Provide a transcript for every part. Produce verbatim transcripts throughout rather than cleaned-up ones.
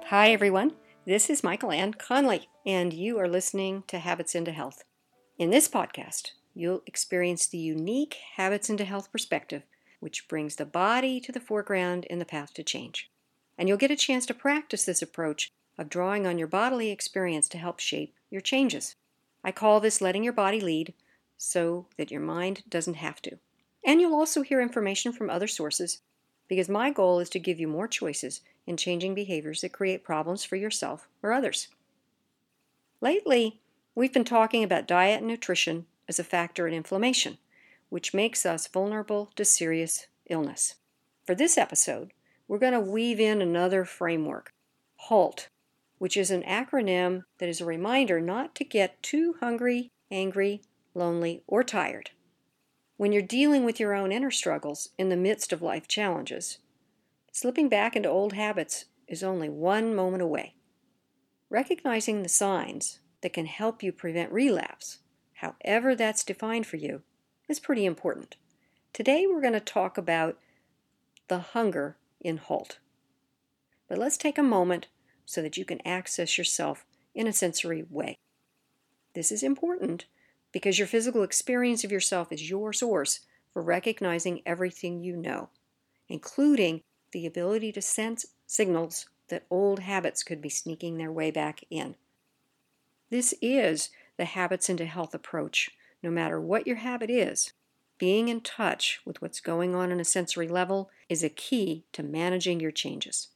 Hi everyone, this is Michael Ann Conley, and you are listening to Habits into Health. In this podcast, you'll experience the unique Habits into Health perspective, which brings the body to the foreground in the path to change. And you'll get a chance to practice this approach of drawing on your bodily experience to help shape your changes. I call this letting your body lead so that your mind doesn't have to. And you'll also hear information from other sources, because my goal is to give you more choices in changing behaviors that create problems for yourself or others. Lately, we've been talking about diet and nutrition as a factor in inflammation, which makes us vulnerable to serious illness. For this episode, we're going to weave in another framework, HALT, which is an acronym that is a reminder not to get too hungry, angry, lonely, or tired. When you're dealing with your own inner struggles in the midst of life challenges, slipping back into old habits is only one moment away. Recognizing the signs that can help you prevent relapse, however that's defined for you, is pretty important. Today we're going to talk about the hunger in HALT. But let's take a moment so that you can access yourself in a sensory way. This is important because your physical experience of yourself is your source for recognizing everything you know, including the ability to sense signals that old habits could be sneaking their way back in. This is the Habits into Health approach. No matter what your habit is, being in touch with what's going on in a sensory level is a key to managing your changes.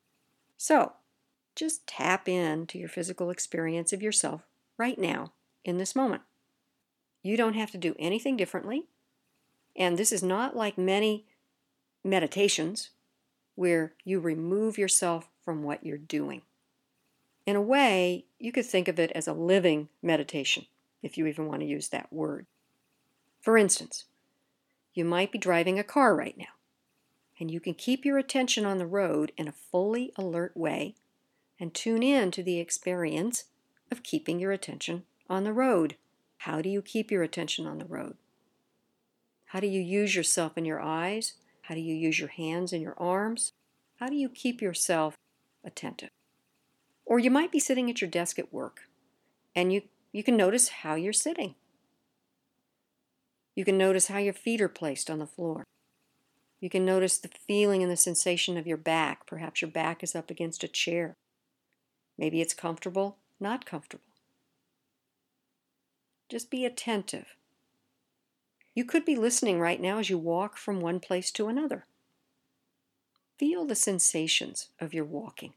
So, just tap into your physical experience of yourself right now in this moment. You don't have to do anything differently, and this is not like many meditations where you remove yourself from what you're doing. In a way, you could think of it as a living meditation, if you even want to use that word. For instance, you might be driving a car right now, and you can keep your attention on the road in a fully alert way and tune in to the experience of keeping your attention on the road. How do you keep your attention on the road? How do you use yourself and your eyes? How do you use your hands and your arms? How do you keep yourself attentive? Or you might be sitting at your desk at work, and you, you can notice how you're sitting. You can notice how your feet are placed on the floor. You can notice the feeling and the sensation of your back. Perhaps your back is up against a chair. Maybe it's comfortable, not comfortable. Just be attentive. You could be listening right now as you walk from one place to another. Feel the sensations of your walking.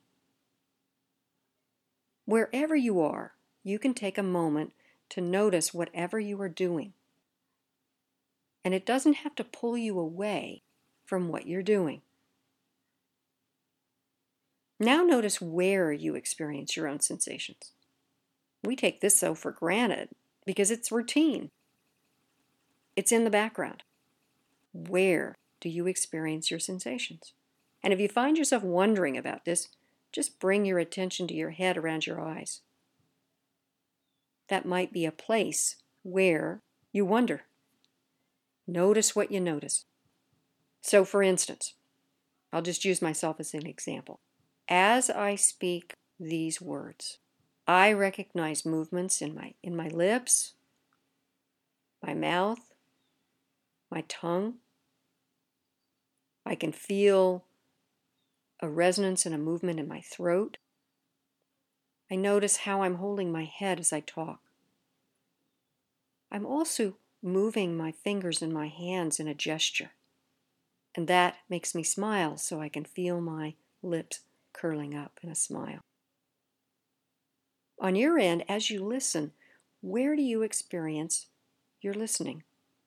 Wherever you are, you can take a moment to notice whatever you are doing. And it doesn't have to pull you away from what you're doing. Now notice where you experience your own sensations. We take this so for granted because it's routine. It's in the background. Where do you experience your sensations? And if you find yourself wondering about this, just bring your attention to your head around your eyes. That might be a place where you wonder. Notice what you notice. So for instance, I'll just use myself as an example. As I speak these words, I recognize movements in my, in my lips, my mouth, my tongue. I can feel a resonance and a movement in my throat. I notice how I'm holding my head as I talk. I'm also moving my fingers and my hands in a gesture. And that makes me smile so I can feel my lips curling up in a smile. On your end, as you listen, where do you experience your listening?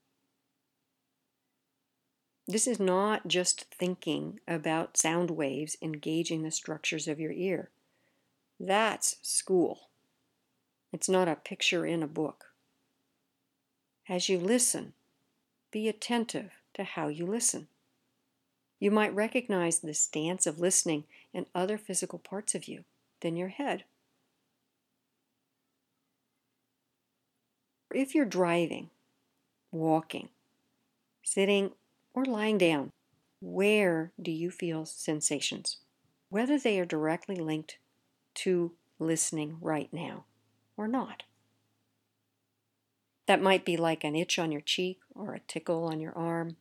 This is not just thinking about sound waves engaging the structures of your ear. That's school. It's not a picture in a book. As you listen, be attentive to how you listen. You might recognize the stance of listening in other physical parts of you than your head. If you're driving, walking, sitting, or lying down, where do you feel sensations? whether they are directly linked to listening right now or not. That might be like an itch on your cheek or a tickle on your arm,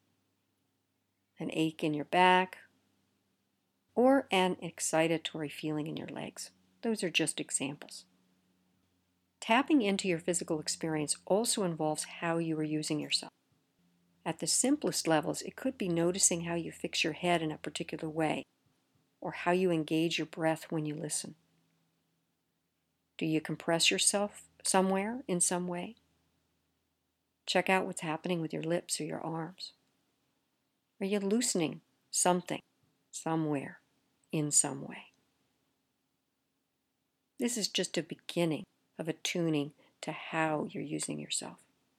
an ache in your back, or an excitatory feeling in your legs. Those are just examples. Tapping into your physical experience also involves how you are using yourself. At the simplest levels, it could be noticing how you fix your head in a particular way, or how you engage your breath when you listen. Do you compress yourself somewhere in some way? Check out what's happening with your lips or your arms. Are you loosening something, somewhere, in some way? This is just a beginning of attuning to how you're using yourself.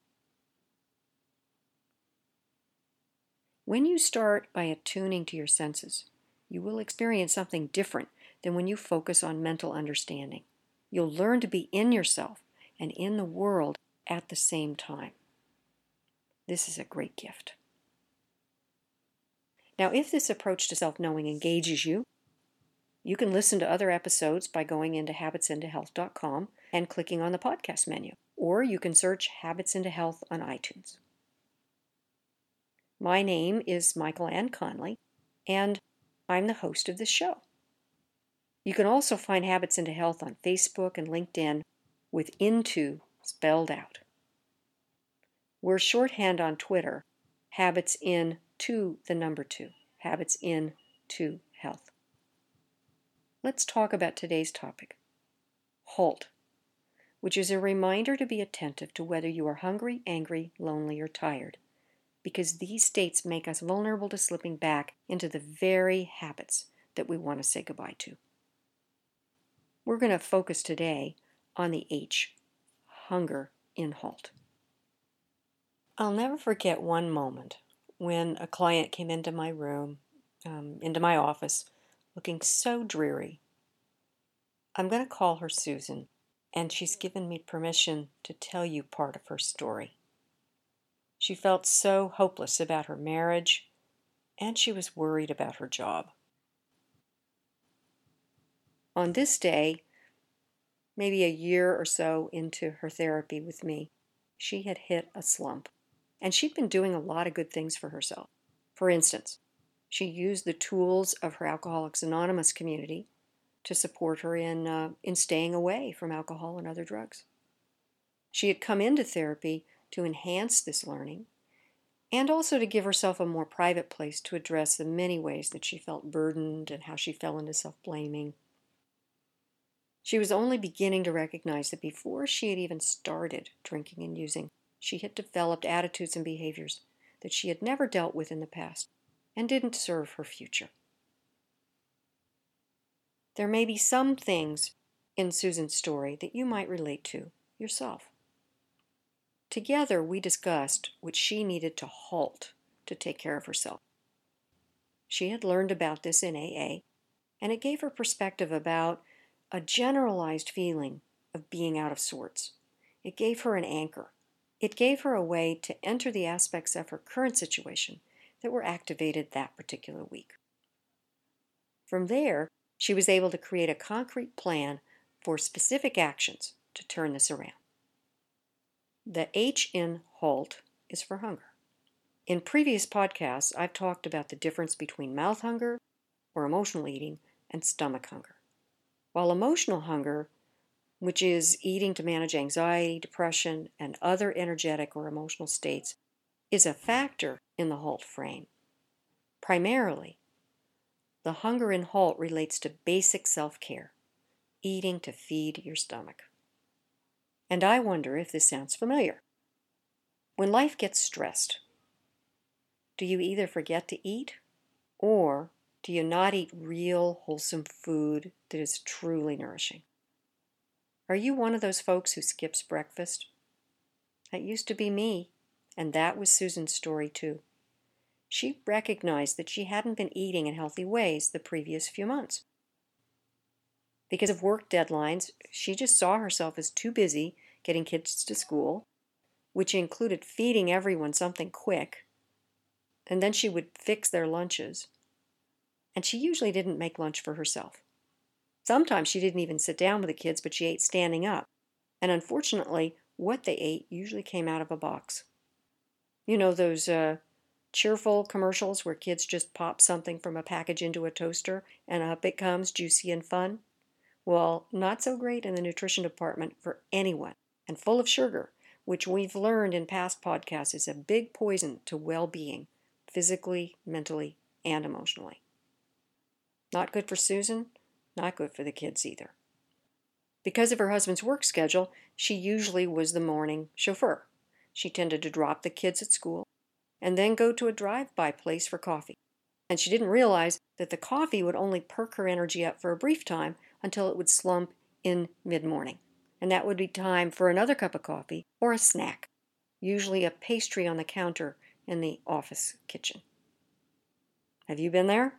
When you start by attuning to your senses, you will experience something different than when you focus on mental understanding. You'll learn to be in yourself and in the world at the same time. This is a great gift. Now, if this approach to self-knowing engages you, you can listen to other episodes by going into habits into health dot com and clicking on the podcast menu, or you can search Habits into Health on iTunes. My name is Michael Ann Conley, and I'm the host of this show. You can also find Habits into Health on Facebook and LinkedIn with Into spelled out. We're shorthand on Twitter, Habits in to the number two, Habits in to Health. Let's talk about today's topic, HALT, which is a reminder to be attentive to whether you are hungry, angry, lonely, or tired, because these states make us vulnerable to slipping back into the very habits that we want to say goodbye to. We're going to focus today on the H, hunger in HALT. I'll never forget one moment when a client came into my room, um, into my office, looking so dreary. I'm going to call her Susan, and she's given me permission to tell you part of her story. She felt so hopeless about her marriage, and she was worried about her job. On this day, maybe a year or so into her therapy with me, she had hit a slump, and she'd been doing a lot of good things for herself. For instance, she used the tools of her Alcoholics Anonymous community to support her in, uh, in staying away from alcohol and other drugs. She had come into therapy to enhance this learning and also to give herself a more private place to address the many ways that she felt burdened and how she fell into self-blaming. She was only beginning to recognize that before she had even started drinking and using, she had developed attitudes and behaviors that she had never dealt with in the past and didn't serve her future. There may be some things in Susan's story that you might relate to yourself. Together, we discussed what she needed to halt to take care of herself. She had learned about this in A A, and it gave her perspective about a generalized feeling of being out of sorts. It gave her an anchor. It gave her a way to enter the aspects of her current situation that were activated that particular week. From there, she was able to create a concrete plan for specific actions to turn this around. The H in HALT is for hunger. In previous podcasts, I've talked about the difference between mouth hunger, or emotional eating, and stomach hunger. While emotional hunger, which is eating to manage anxiety, depression, and other energetic or emotional states, is a factor in the HALT frame. Primarily, the hunger in HALT relates to basic self-care, eating to feed your stomach. And I wonder if this sounds familiar. When life gets stressed, do you either forget to eat, or do you not eat real, wholesome food that is truly nourishing? Are you one of those folks who skips breakfast? That used to be me, and that was Susan's story too. She recognized that she hadn't been eating in healthy ways the previous few months. Because of work deadlines, she just saw herself as too busy getting kids to school, which included feeding everyone something quick, and then she would fix their lunches. and she usually didn't make lunch for herself. Sometimes she didn't even sit down with the kids, but she ate standing up, and unfortunately, what they ate usually came out of a box. You know those uh, cheerful commercials where kids just pop something from a package into a toaster and up it comes, juicy and fun? Well, not so great in the nutrition department for anyone, and full of sugar, which we've learned in past podcasts is a big poison to well-being, physically, mentally, and emotionally. Not good for Susan, not good for the kids either. Because of her husband's work schedule, she usually was the morning chauffeur. She tended to drop the kids at school and then go to a drive-by place for coffee. And she didn't realize that the coffee would only perk her energy up for a brief time until it would slump in mid-morning. And that would be time for another cup of coffee or a snack, usually a pastry on the counter in the office kitchen. Have you been there?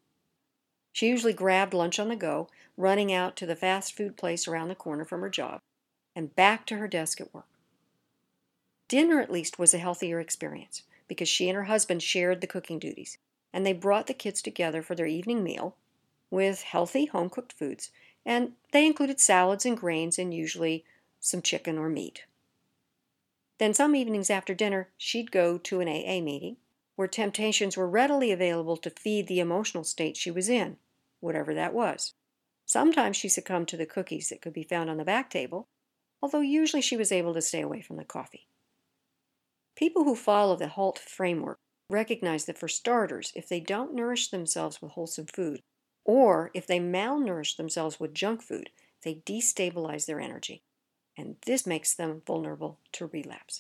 She usually grabbed lunch on the go, running out to the fast food place around the corner from her job, and back to her desk at work. Dinner, at least, was a healthier experience because she and her husband shared the cooking duties, and they brought the kids together for their evening meal with healthy home-cooked foods, and they included salads and grains and usually some chicken or meat. Then some evenings after dinner, she'd go to an A A meeting where temptations were readily available to feed the emotional state she was in, whatever that was. Sometimes she succumbed to the cookies that could be found on the back table, although usually she was able to stay away from the coffee. People who follow the HALT framework recognize that for starters, if they don't nourish themselves with wholesome food, or if they malnourish themselves with junk food, they destabilize their energy, and this makes them vulnerable to relapse.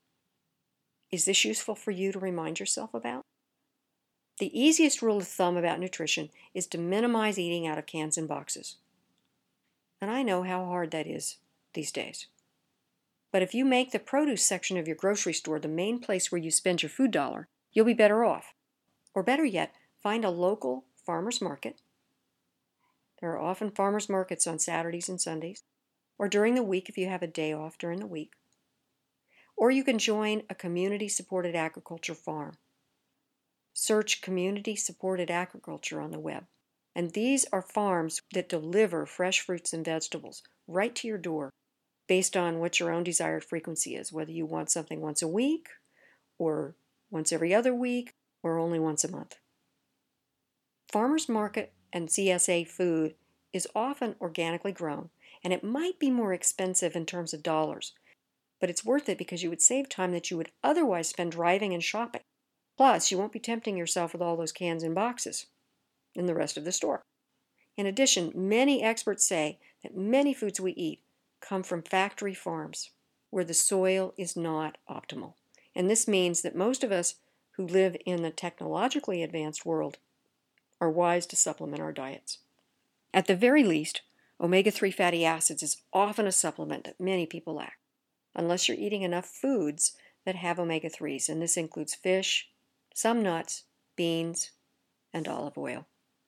Is this useful for you to remind yourself about? The easiest rule of thumb about nutrition is to minimize eating out of cans and boxes. And I know how hard that is these days. But if you make the produce section of your grocery store the main place where you spend your food dollar, you'll be better off. Or better yet, find a local farmer's market. There are often farmers markets on Saturdays and Sundays, or during the week if you have a day off during the week. Or you can join a community-supported agriculture farm. Search community-supported agriculture on the web. And these are farms that deliver fresh fruits and vegetables right to your door based on what your own desired frequency is, whether you want something once a week, or once every other week, or only once a month. Farmers market and C S A food is often organically grown, and it might be more expensive in terms of dollars, but it's worth it because you would save time that you would otherwise spend driving and shopping. Plus, you won't be tempting yourself with all those cans and boxes in the rest of the store. In addition, many experts say that many foods we eat come from factory farms where the soil is not optimal. And this means that most of us who live in the technologically advanced world are wise to supplement our diets. At the very least, omega three fatty acids is often a supplement that many people lack, unless you're eating enough foods that have omega threes, and this includes fish, some nuts, beans, and olive oil.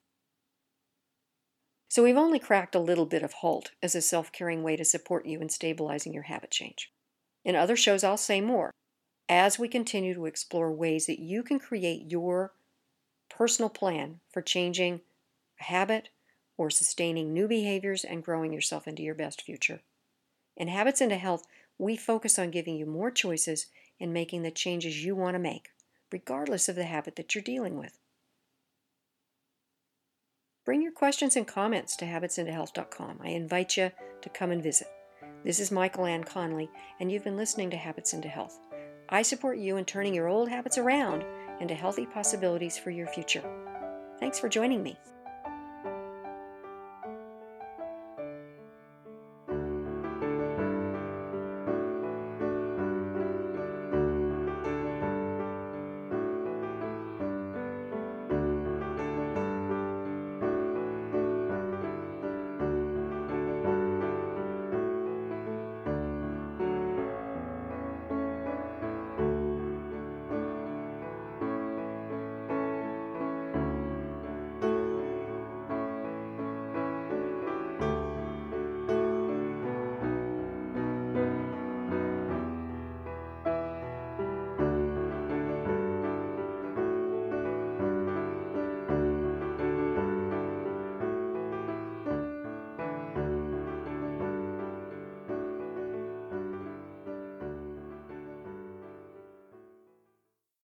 So we've only cracked a little bit of HALT as a self-caring way to support you in stabilizing your habit change. In other shows, I'll say more as we continue to explore ways that you can create your personal plan for changing a habit or sustaining new behaviors and growing yourself into your best future. In Habits into Health, we focus on giving you more choices in making the changes you want to make, regardless of the habit that you're dealing with. Bring your questions and comments to habits into health dot com. I invite you to come and visit. This is Michael Ann Conley, and you've been listening to Habits into Health. I support you in turning your old habits around into healthy possibilities for your future. Thanks for joining me.